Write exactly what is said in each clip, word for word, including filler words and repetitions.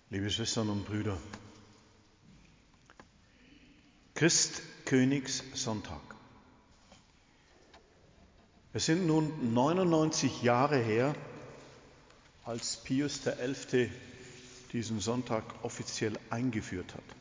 Liebe Schwestern und Brüder, Christkönigssonntag. Es sind nun neunundneunzig Jahre her, als Pius der Elfte diesen Sonntag offiziell eingeführt hat.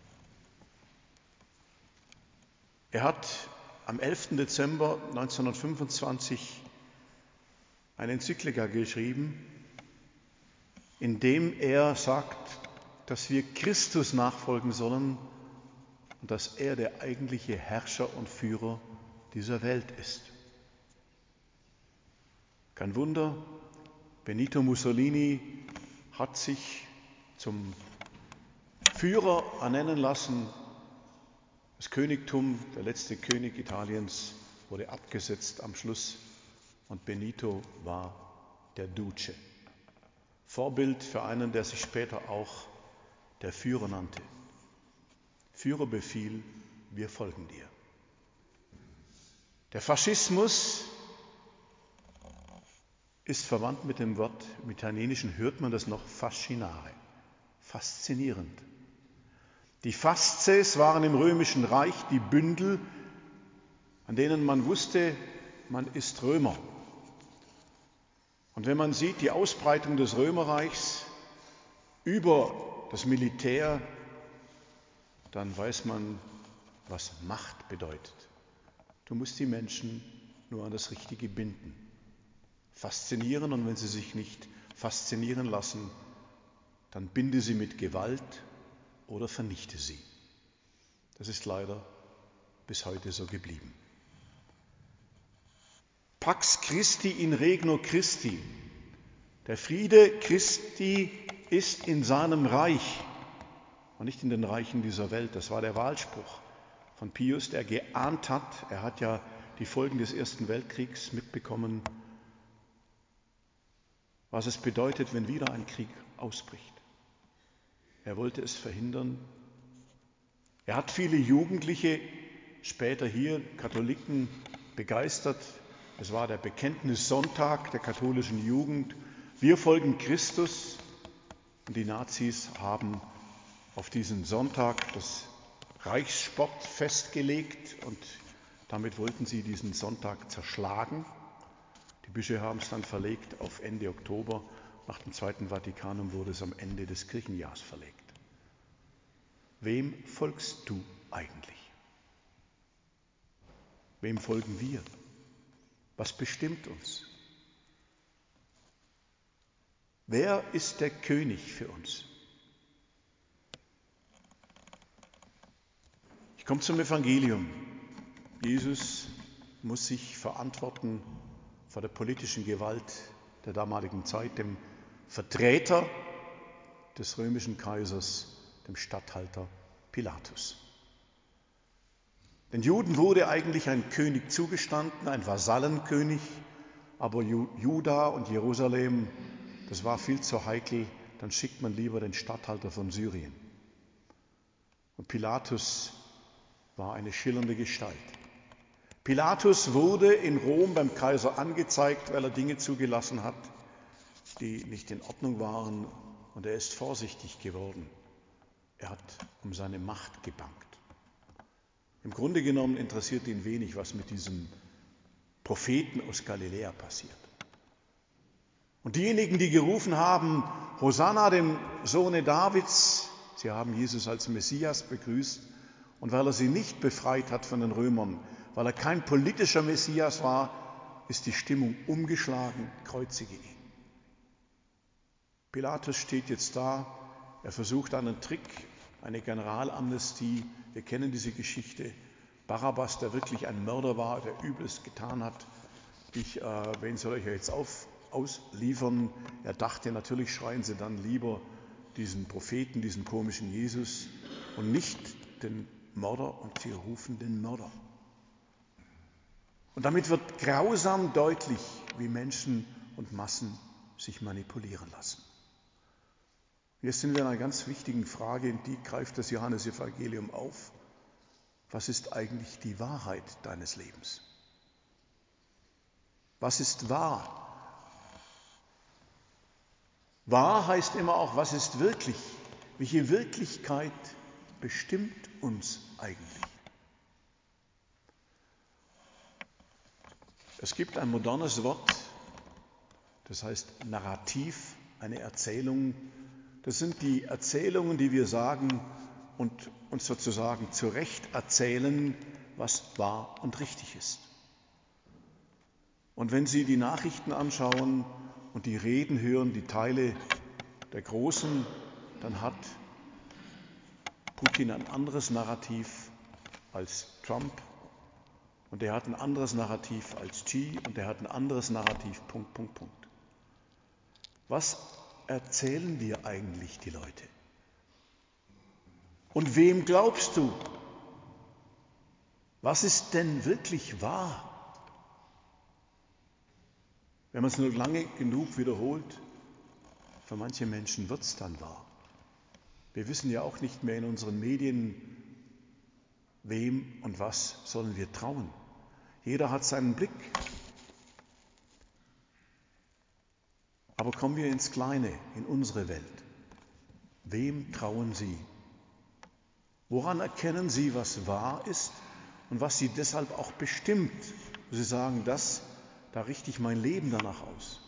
Er hat am elften Dezember neunzehnhundertfünfundzwanzig eine Enzyklika geschrieben, in dem er sagt, dass wir Christus nachfolgen sollen und dass er der eigentliche Herrscher und Führer dieser Welt ist. Kein Wunder, Benito Mussolini hat sich zum Führer ernennen lassen. Das Königtum, der letzte König Italiens, wurde abgesetzt am Schluss und Benito war der Duce. Vorbild für einen, der sich später auch der Führer nannte. Führerbefehl, wir folgen dir. Der Faschismus ist verwandt mit dem Wort, im Italienischen hört man das noch, fascinare, faszinierend. Die Fasces waren im Römischen Reich die Bündel, an denen man wusste, man ist Römer. Und wenn man sieht, die Ausbreitung des Römerreichs über das Militär, dann weiß man, was Macht bedeutet. Du musst die Menschen nur an das Richtige binden, faszinieren, und wenn sie sich nicht faszinieren lassen, dann binde sie mit Gewalt oder vernichte sie. Das ist leider bis heute so geblieben. Pax Christi in regno Christi. Der Friede Christi ist in seinem Reich und nicht in den Reichen dieser Welt. Das war der Wahlspruch von Pius, der geahnt hat, er hat ja die Folgen des Ersten Weltkriegs mitbekommen, was es bedeutet, wenn wieder ein Krieg ausbricht. Er wollte es verhindern. Er hat viele Jugendliche, später hier Katholiken, begeistert. Es war der Bekenntnissonntag der katholischen Jugend. Wir folgen Christus. Und die Nazis haben auf diesen Sonntag das Reichssport festgelegt und damit wollten sie diesen Sonntag zerschlagen. Die Bischöfe haben es dann verlegt auf Ende Oktober. Nach dem Zweiten Vatikanum wurde es am Ende des Kirchenjahrs verlegt. Wem folgst du eigentlich? Wem folgen wir? Was bestimmt uns? Wer ist der König für uns? Ich komme zum Evangelium. Jesus muss sich verantworten vor der politischen Gewalt der damaligen Zeit, dem Vertreter des römischen Kaisers, dem Statthalter Pilatus. Den Juden wurde eigentlich ein König zugestanden, ein Vasallenkönig, aber Juda und Jerusalem, das war viel zu heikel, dann schickt man lieber den Statthalter von Syrien. Und Pilatus war eine schillernde Gestalt. Pilatus wurde in Rom beim Kaiser angezeigt, weil er Dinge zugelassen hat, die nicht in Ordnung waren, und er ist vorsichtig geworden. Er hat um seine Macht gebangt. Im Grunde genommen interessiert ihn wenig, was mit diesem Propheten aus Galiläa passiert. Und diejenigen, die gerufen haben, Hosanna dem Sohne Davids, sie haben Jesus als Messias begrüßt, und weil er sie nicht befreit hat von den Römern, weil er kein politischer Messias war, ist die Stimmung umgeschlagen, kreuzige ihn. Pilatus steht jetzt da, er versucht einen Trick, eine Generalamnestie. Wir kennen diese Geschichte. Barabbas, der wirklich ein Mörder war, der Übles getan hat. Ich, äh, wen soll ich jetzt auf, ausliefern? Er dachte, natürlich schreien sie dann lieber diesen Propheten, diesen komischen Jesus und nicht den Mörder, und sie rufen den Mörder. Und damit wird grausam deutlich, wie Menschen und Massen sich manipulieren lassen. Jetzt sind wir in einer ganz wichtigen Frage, in die greift das Johannesevangelium auf. Was ist eigentlich die Wahrheit deines Lebens? Was ist wahr? Wahr heißt immer auch, was ist wirklich Welche Wirklichkeit bestimmt uns eigentlich? Es gibt ein modernes Wort, das heißt Narrativ, eine Erzählung. Das sind die Erzählungen, die wir sagen und uns sozusagen zurecht erzählen, was wahr und richtig ist. Und wenn Sie die Nachrichten anschauen und die Reden hören, die Teile der Großen, dann hat Putin ein anderes Narrativ als Trump und er hat ein anderes Narrativ als Xi und er hat ein anderes Narrativ, Punkt, Punkt, Punkt. Was erzählen dir eigentlich die Leute? Und wem glaubst du? Was ist denn wirklich wahr? Wenn man es nur lange genug wiederholt, für manche Menschen wird es dann wahr. Wir wissen ja auch nicht mehr in unseren Medien, wem und was sollen wir trauen. Jeder hat seinen Blick. Aber kommen wir ins Kleine, in unsere Welt. Wem trauen Sie? Woran erkennen Sie, was wahr ist und was Sie deshalb auch bestimmt? Wo Sie sagen, das, da richte ich mein Leben danach aus.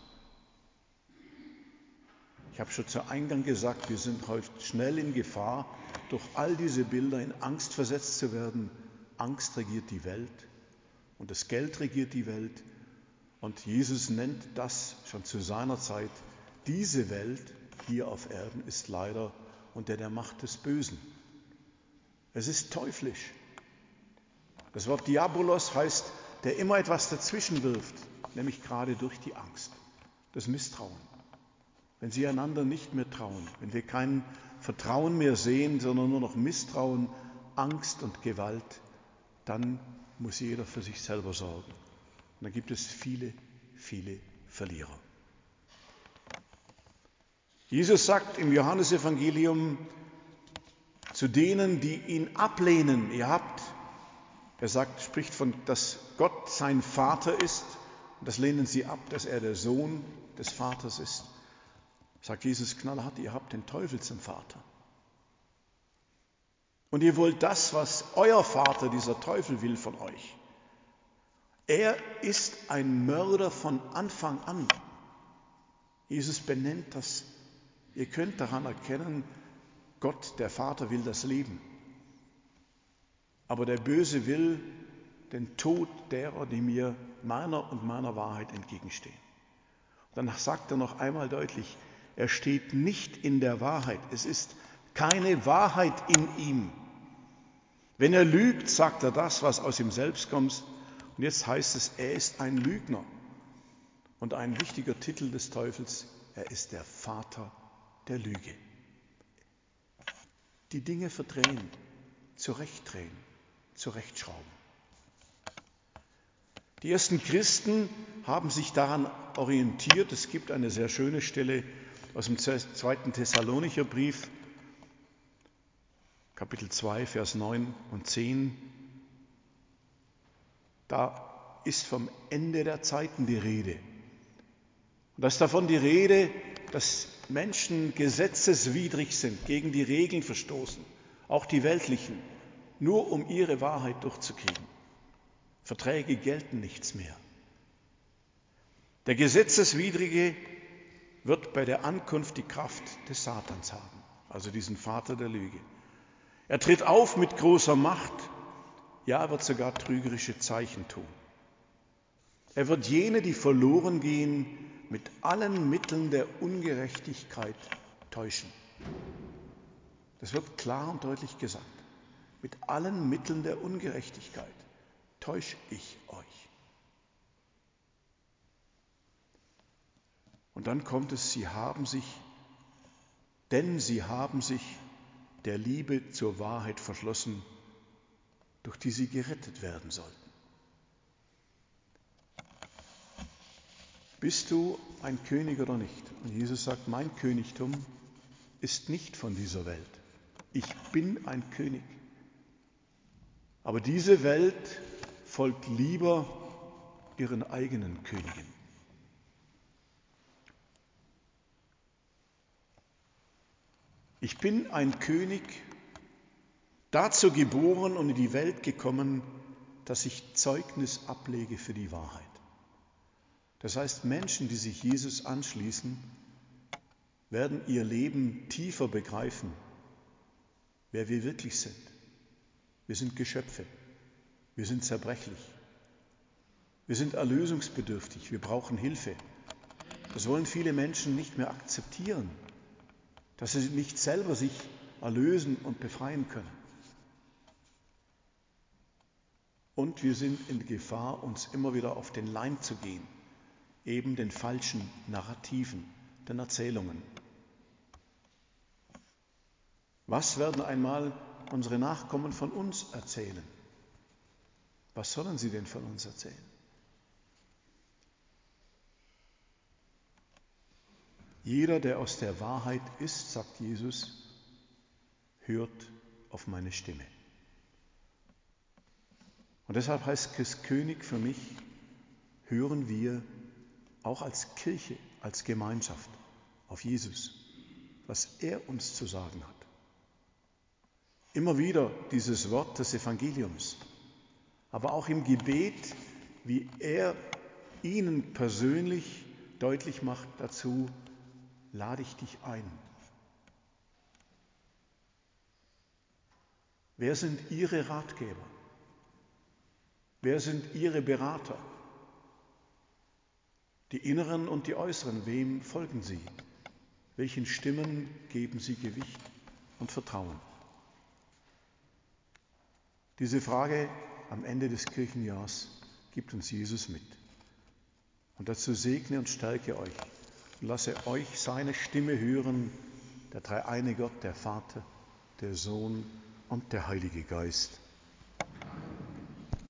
Ich habe schon zu Eingang gesagt, wir sind heute schnell in Gefahr, durch all diese Bilder in Angst versetzt zu werden. Angst regiert die Welt und das Geld regiert die Welt. Und Jesus nennt das schon zu seiner Zeit, diese Welt hier auf Erden ist leider unter der Macht des Bösen. Es ist teuflisch. Das Wort Diabolos heißt, der immer etwas dazwischen wirft, nämlich gerade durch die Angst, das Misstrauen. Wenn sie einander nicht mehr trauen, wenn wir kein Vertrauen mehr sehen, sondern nur noch Misstrauen, Angst und Gewalt, dann muss jeder für sich selber sorgen. Und dann gibt es viele, viele Verlierer. Jesus sagt im Johannesevangelium zu denen, die ihn ablehnen, ihr habt, er sagt, spricht von, dass Gott sein Vater ist, und das lehnen sie ab, dass er der Sohn des Vaters ist. Sagt Jesus knallhart, ihr habt den Teufel zum Vater. Und ihr wollt das, was euer Vater, dieser Teufel, will von euch. Er ist ein Mörder von Anfang an. Jesus benennt das. Ihr könnt daran erkennen, Gott, der Vater, will das Leben. Aber der Böse will den Tod derer, die mir meiner und meiner Wahrheit entgegenstehen. Und dann sagt er noch einmal deutlich, er steht nicht in der Wahrheit. Es ist keine Wahrheit in ihm. Wenn er lügt, sagt er das, was aus ihm selbst kommt. Und jetzt heißt es, er ist ein Lügner. Und ein wichtiger Titel des Teufels, er ist der Vater der Lüge. Die Dinge verdrehen, zurechtdrehen, zurechtschrauben. Die ersten Christen haben sich daran orientiert. Es gibt eine sehr schöne Stelle aus dem zweiten Thessalonicher Brief, Kapitel zwei, Vers neun und zehn. Da ist vom Ende der Zeiten die Rede. Und da ist davon die Rede, dass Menschen gesetzeswidrig sind, gegen die Regeln verstoßen, auch die weltlichen, nur um ihre Wahrheit durchzukriegen. Verträge gelten nichts mehr. Der Gesetzeswidrige wird bei der Ankunft die Kraft des Satans haben, also diesen Vater der Lüge. Er tritt auf mit großer Macht, ja, er wird sogar trügerische Zeichen tun. Er wird jene, die verloren gehen, mit allen Mitteln der Ungerechtigkeit täuschen. Das wird klar und deutlich gesagt. Mit allen Mitteln der Ungerechtigkeit täusche ich euch. Und dann kommt es, sie haben sich, denn sie haben sich der Liebe zur Wahrheit verschlossen, durch die sie gerettet werden sollten. Bist du ein König oder nicht? Und Jesus sagt, mein Königtum ist nicht von dieser Welt. Ich bin ein König. Aber diese Welt folgt lieber ihren eigenen Königen. Ich bin ein König, dazu geboren und in die Welt gekommen, dass ich Zeugnis ablege für die Wahrheit. Das heißt, Menschen, die sich Jesus anschließen, werden ihr Leben tiefer begreifen, wer wir wirklich sind. Wir sind Geschöpfe, wir sind zerbrechlich, wir sind erlösungsbedürftig, wir brauchen Hilfe. Das wollen viele Menschen nicht mehr akzeptieren, dass sie nicht selber sich erlösen und befreien können. Und wir sind in Gefahr, uns immer wieder auf den Leim zu gehen, eben den falschen Narrativen, den Erzählungen. Was werden einmal unsere Nachkommen von uns erzählen? Was sollen sie denn von uns erzählen? Jeder, der aus der Wahrheit ist, sagt Jesus, hört auf meine Stimme. Und deshalb heißt Christkönig für mich, hören wir auch als Kirche, als Gemeinschaft auf Jesus, was er uns zu sagen hat. Immer wieder dieses Wort des Evangeliums, aber auch im Gebet, wie er ihnen persönlich deutlich macht, dazu lade ich dich ein. Wer sind Ihre Ratgeber? Wer sind Ihre Berater? Die inneren und die äußeren, wem folgen Sie? Welchen Stimmen geben Sie Gewicht und Vertrauen? Diese Frage am Ende des Kirchenjahrs gibt uns Jesus mit. Und dazu segne und stärke euch und lasse euch seine Stimme hören, der dreieine Gott, der Vater, der Sohn und der Heilige Geist.